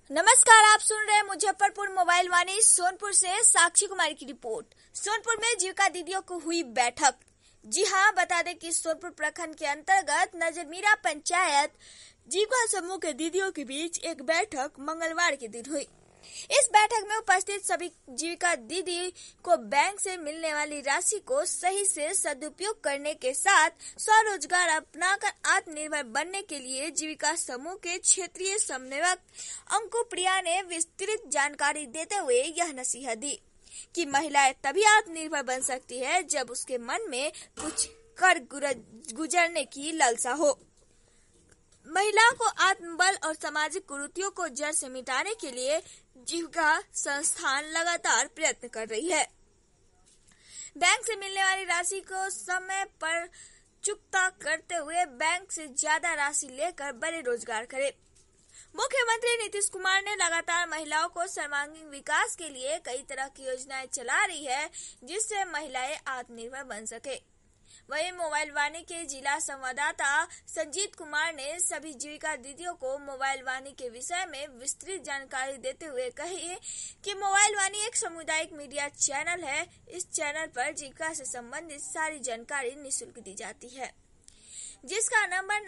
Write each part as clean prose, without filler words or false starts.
नमस्कार, आप सुन रहे हैं मुजफ्फरपुर मोबाइल वाणी। सोनपुर से साक्षी कुमारी की रिपोर्ट। सोनपुर में जीविका दीदियों को हुई बैठक। जी हां, बता दें कि सोनपुर प्रखंड के अंतर्गत नजरमीरा पंचायत जीविका समूह के दीदियों के बीच एक बैठक मंगलवार के दिन हुई। इस बैठक में उपस्थित सभी जीविका दीदी को बैंक से मिलने वाली राशि को सही से सदुपयोग करने के साथ स्वरोजगार अपनाकर आत्मनिर्भर बनने के लिए जीविका समूह के क्षेत्रीय समन्वयक अंकु प्रिया ने विस्तृत जानकारी देते हुए यह नसीहत दी कि महिलाएं तभी आत्मनिर्भर बन सकती है जब उसके मन में कुछ कर गुजरने की लालसा हो। महिलाओं को आत्मबल और सामाजिक कुरीतियों को जड़ से मिटाने के लिए जीविका संस्थान लगातार प्रयत्न कर रही है। बैंक से मिलने वाली राशि को समय पर चुकता करते हुए बैंक से ज्यादा राशि लेकर बड़े रोजगार करे। मुख्यमंत्री नीतीश कुमार ने लगातार महिलाओं को सर्वांगीण विकास के लिए कई तरह की योजनाएं चला रही है, जिससे महिलाएं आत्मनिर्भर बन सके। वहीं मोबाइल वाणी के जिला संवाददाता संजीत कुमार ने सभी जीविका दीदियों को मोबाइल वाणी के विषय में विस्तृत जानकारी देते हुए कही कि मोबाइल वाणी एक सामुदायिक मीडिया चैनल है। इस चैनल पर जीविका से संबंधित सारी जानकारी निःशुल्क दी जाती है, जिसका नंबर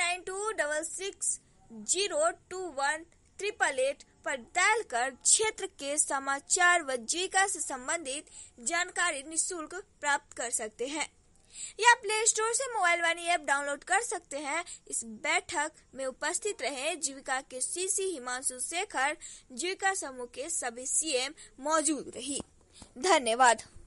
9266021888 पर डायल कर क्षेत्र के समाचार व जीविका से संबंधित जानकारी निःशुल्क प्राप्त कर सकते हैं या प्ले स्टोर से मोबाइल वाणी ऐप डाउनलोड कर सकते हैं। इस बैठक में उपस्थित रहे जीविका के सीसी हिमांशु शेखर, जीविका समूह के सभी सीएम मौजूद रही। धन्यवाद।